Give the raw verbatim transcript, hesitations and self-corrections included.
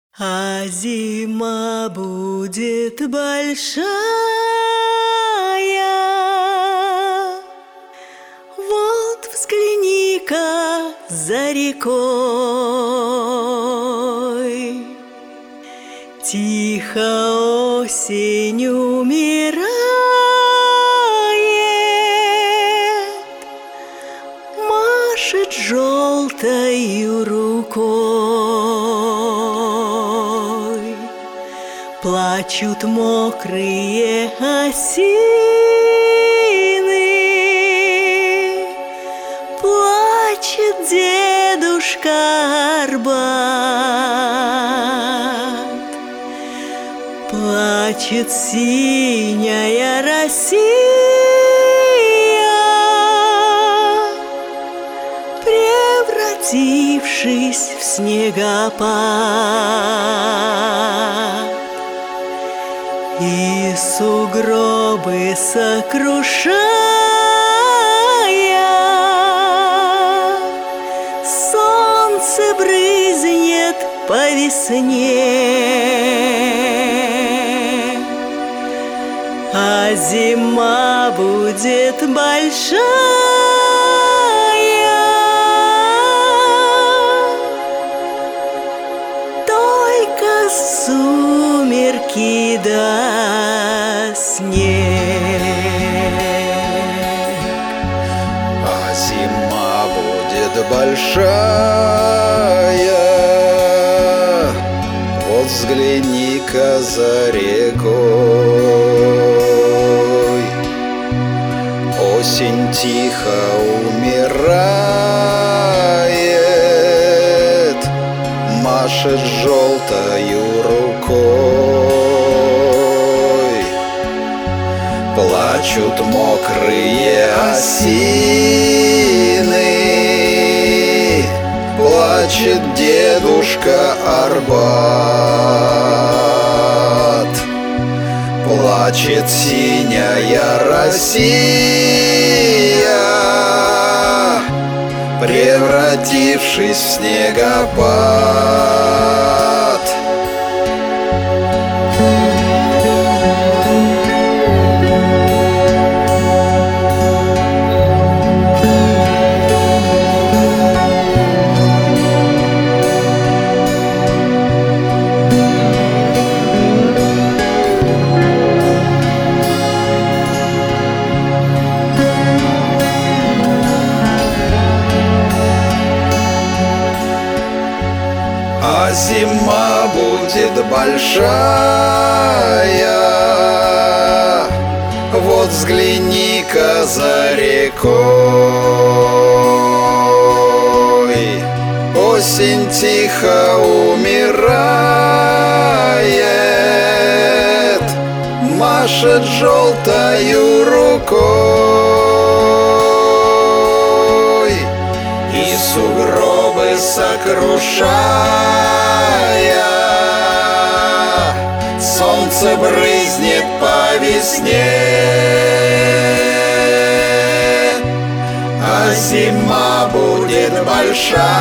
А зима будет большая, вот взгляни-ка за рекой. Тихо осень умирает, машет желтою рукой. Плачут мокрые осины, плачет дедушка Арбат, плачет синяя Россия, превратившись в снегопад. И сугробы сокрушая, солнце брызнет по весне. А зима будет большая, только сумерки да снег. А зима будет большая, вот взгляни-ка за рекой. Осень тихо умирает, машет желтою рукой. Плачут мокрые осины, плачет дедушка Арбат, плачет синяя Россия, превратившись в снегопад. А зима будет большая, вот взгляни-ка за рекой. Осень тихо умирает, машет желтою рукой. И сугробы сокрушая, солнце брызнет по весне. А зима будет большая,